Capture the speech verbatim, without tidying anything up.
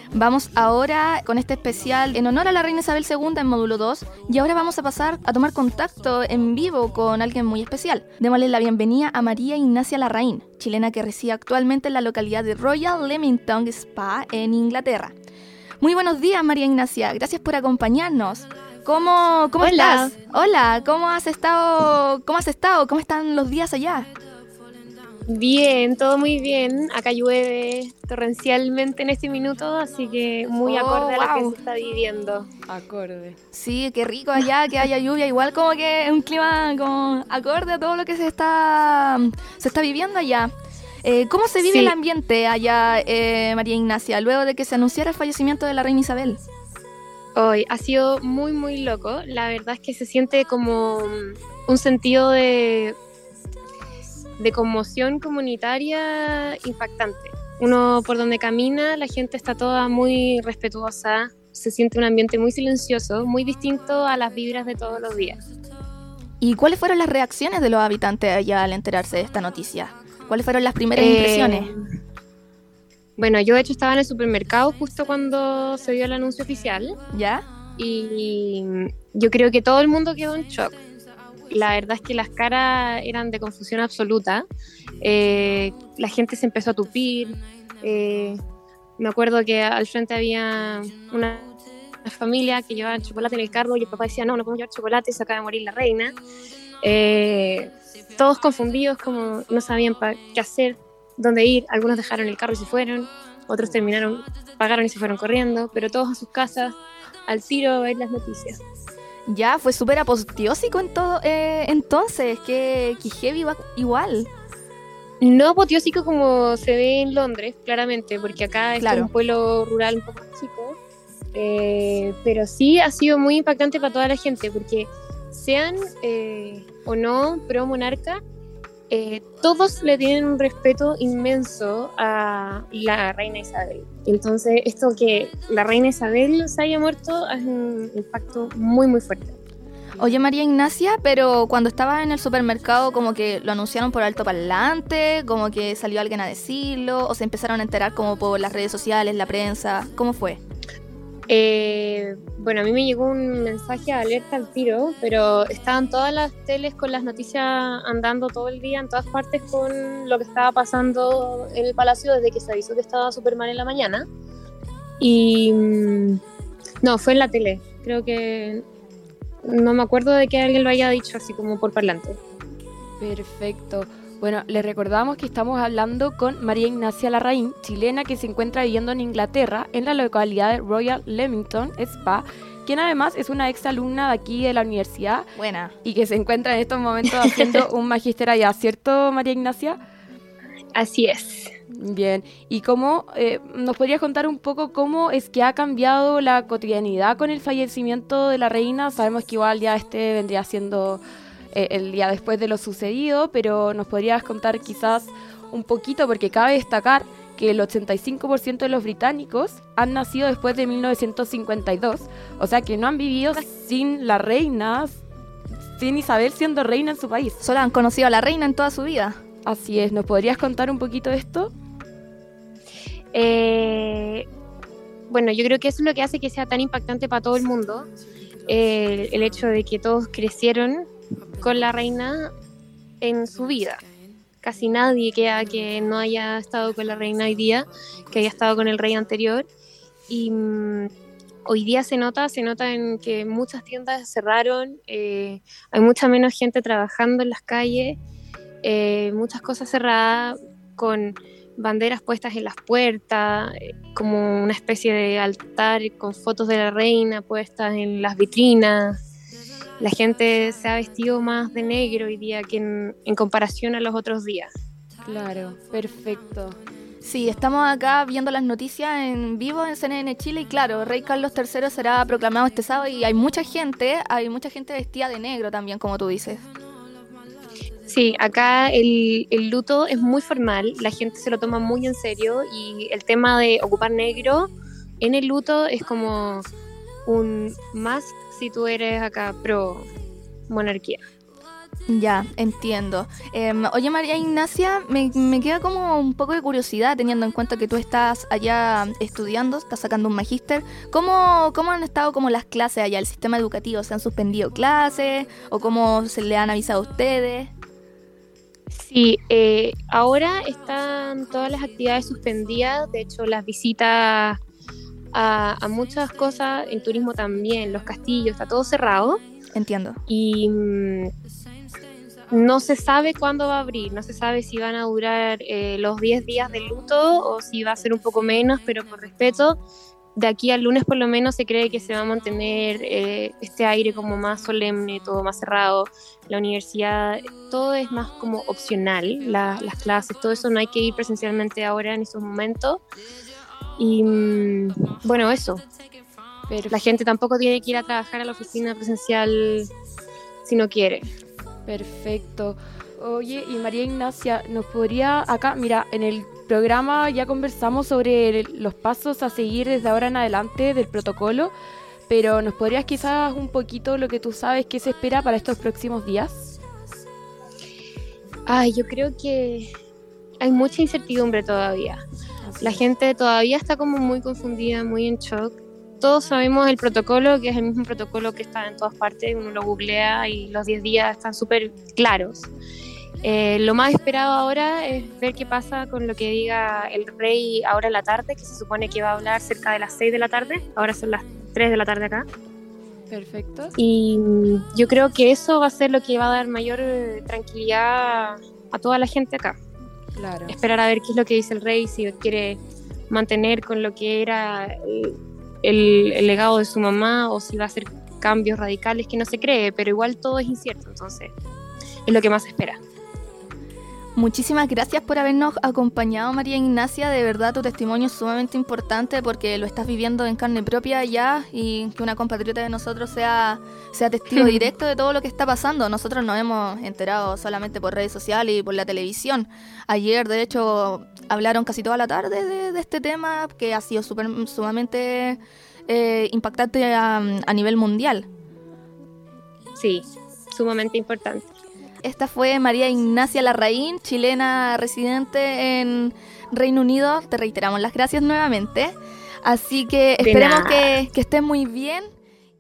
Vamos ahora con este especial en honor a la reina Isabel segunda en módulo dos y ahora vamos a pasar a tomar contacto en vivo con alguien muy especial. Démosle la bienvenida a María Ignacia Larraín, chilena que reside actualmente en la localidad de Royal Leamington Spa en Inglaterra. Muy buenos días, María Ignacia, gracias por acompañarnos. ¿Cómo, cómo Hola. estás? Hola, ¿cómo has estado? ¿Cómo has estado? ¿Cómo están los días allá? Bien, todo muy bien. Acá llueve torrencialmente en este minuto, así que muy Oh, acorde a lo que wow. se está viviendo. Acorde. Sí, qué rico allá, que haya lluvia, igual como que es un clima como acorde a todo lo que se está, se está viviendo allá. Eh, ¿Cómo se vive el Sí, ambiente allá, eh, María Ignacia, luego de que se anunciara el fallecimiento de la reina Isabel? hoy ha sido muy, muy loco. La verdad es que se siente como un sentido de, de conmoción comunitaria impactante. Uno por donde camina, la gente está toda muy respetuosa, se siente un ambiente muy silencioso, muy distinto a las vibras de todos los días. ¿Y cuáles fueron las reacciones de los habitantes allá al enterarse de esta noticia? ¿Cuáles fueron las primeras Eh, impresiones? Bueno, yo de hecho estaba en el supermercado justo cuando se dio el anuncio oficial ¿Ya? y yo creo que todo el mundo quedó en shock. La verdad es que las caras eran de confusión absoluta. Eh, la gente se empezó a tupir. Eh, me acuerdo que al frente había una familia que llevaba chocolate en el carro y el papá decía, no, no podemos llevar chocolate, se acaba de morir la reina. Eh, todos confundidos, como no sabían pa- qué hacer, dónde ir. Algunos dejaron el carro y se fueron, otros terminaron, pagaron y se fueron corriendo, pero todos a sus casas, al tiro a ver las noticias. Ya, fue súper apoteósico en todo, eh, entonces, que, que heavy va igual. No apoteósico como se ve en Londres, claramente, porque acá esto Claro. es un pueblo rural un poco más chico, eh, pero sí ha sido muy impactante para toda la gente, porque sean eh, o no pro monarca, eh, todos le tienen un respeto inmenso a la reina Isabel. Entonces, esto que la reina Isabel se haya muerto es un impacto muy, muy fuerte. Oye, María Ignacia, pero cuando estaba en el supermercado como que lo anunciaron por altoparlante, como que salió alguien a decirlo, o se empezaron a enterar como por las redes sociales, la prensa, ¿cómo fue? Eh, bueno, a mí me llegó un mensaje de alerta al tiro, pero estaban todas las teles con las noticias andando todo el día en todas partes con lo que estaba pasando en el palacio desde que se avisó que estaba súper mal en la mañana. Y mm, no, fue en la tele. Creo que no me acuerdo de que alguien lo haya dicho así como por parlante. Perfecto. Bueno, les recordamos que estamos hablando con María Ignacia Larraín, chilena que se encuentra viviendo en Inglaterra, en la localidad de Royal Leamington Spa, quien además es una ex alumna de aquí de la universidad Buena. y que se encuentra en estos momentos haciendo un magíster allá, ¿cierto, María Ignacia? Así es. Bien, y cómo, eh, ¿nos podrías contar un poco cómo es que ha cambiado la cotidianidad con el fallecimiento de la reina? Sabemos que igual ya este vendría siendo eh, el día después de lo sucedido, pero nos podrías contar quizás un poquito, porque cabe destacar que el ochenta y cinco por ciento de los británicos han nacido después de mil novecientos cincuenta y dos, o sea que no han vivido sin la reina, sin Isabel siendo reina en su país. Solo han conocido a la reina en toda su vida. Así es, ¿nos podrías contar un poquito de esto? Eh, bueno, yo creo que eso es lo que hace que sea tan impactante para todo el mundo, eh, el hecho de que todos crecieron con la reina en su vida. Casi nadie queda que no haya estado con la reina hoy día, que haya estado con el rey anterior. Y mm, hoy día se nota, se nota en que muchas tiendas cerraron, eh, hay mucha menos gente trabajando en las calles, eh, muchas cosas cerradas con banderas puestas en las puertas, eh, como una especie de altar con fotos de la reina puestas en las vitrinas. La gente se ha vestido más de negro hoy día que en, en comparación a los otros días. Claro, perfecto. Sí, estamos acá viendo las noticias en vivo en C N N Chile y claro, Rey Carlos tercero será proclamado este sábado y hay mucha gente, hay mucha gente vestida de negro también, como tú dices. Sí, acá el, el luto es muy formal, la gente se lo toma muy en serio y el tema de ocupar negro en el luto es como un must si tú eres acá pro monarquía. Ya, entiendo. Eh, oye, María Ignacia, me, me queda como un poco de curiosidad teniendo en cuenta que tú estás allá estudiando, estás sacando un magíster. ¿Cómo, cómo han estado como las clases allá, el sistema educativo? ¿Se han suspendido clases o cómo se le han avisado a ustedes? Sí, eh, ahora están todas las actividades suspendidas, de hecho las visitas a, a muchas cosas, en turismo también, los castillos, está todo cerrado. Entiendo. Y mm, no se sabe cuándo va a abrir, no se sabe si van a durar eh, los diez días de luto o si va a ser un poco menos, pero por respeto, de aquí al lunes por lo menos se cree que se va a mantener eh, este aire como más solemne, todo más cerrado. La universidad, todo es más como opcional, la, las clases, todo eso no hay que ir presencialmente ahora en estos momentos. Y mm, bueno, eso. Perfecto. La gente tampoco tiene que ir a trabajar a la oficina presencial si no quiere. Perfecto. Oye, y María Ignacia, ¿nos podría acá, mira, en el programa ya conversamos sobre el- los pasos a seguir desde ahora en adelante del protocolo, pero ¿nos podrías quizás un poquito lo que tú sabes que se espera para estos próximos días? Ay, yo creo que hay mucha incertidumbre todavía. La gente todavía está como muy confundida, muy en shock. Todos sabemos el protocolo, que es el mismo protocolo que está en todas partes, uno lo googlea y los diez días están súper claros. Eh, lo más esperado ahora es ver qué pasa con lo que diga el rey ahora en la tarde, que se supone que va a hablar cerca de las seis de la tarde, ahora son las tres de la tarde acá. Perfecto. Y mm, yo creo que eso va a ser lo que va a dar mayor eh, tranquilidad a toda la gente acá. Claro. Esperar a ver qué es lo que dice el rey, si quiere mantener con lo que era el, el, el legado de su mamá o si va a hacer cambios radicales que no se cree, pero igual todo es incierto, entonces es lo que más se espera. Muchísimas gracias por habernos acompañado, María Ignacia. De verdad, tu testimonio es sumamente importante porque lo estás viviendo en carne propia ya, y que una compatriota de nosotros sea, sea testigo directo de todo lo que está pasando. Nosotros nos hemos enterado solamente por redes sociales y por la televisión. Ayer, de hecho, hablaron casi toda la tarde de, de este tema que ha sido super, sumamente eh, impactante a, a nivel mundial. Sí, sumamente importante. Esta fue María Ignacia Larraín, chilena residente en Reino Unido. Te reiteramos las gracias nuevamente. Así que De esperemos nada. que, que estés muy bien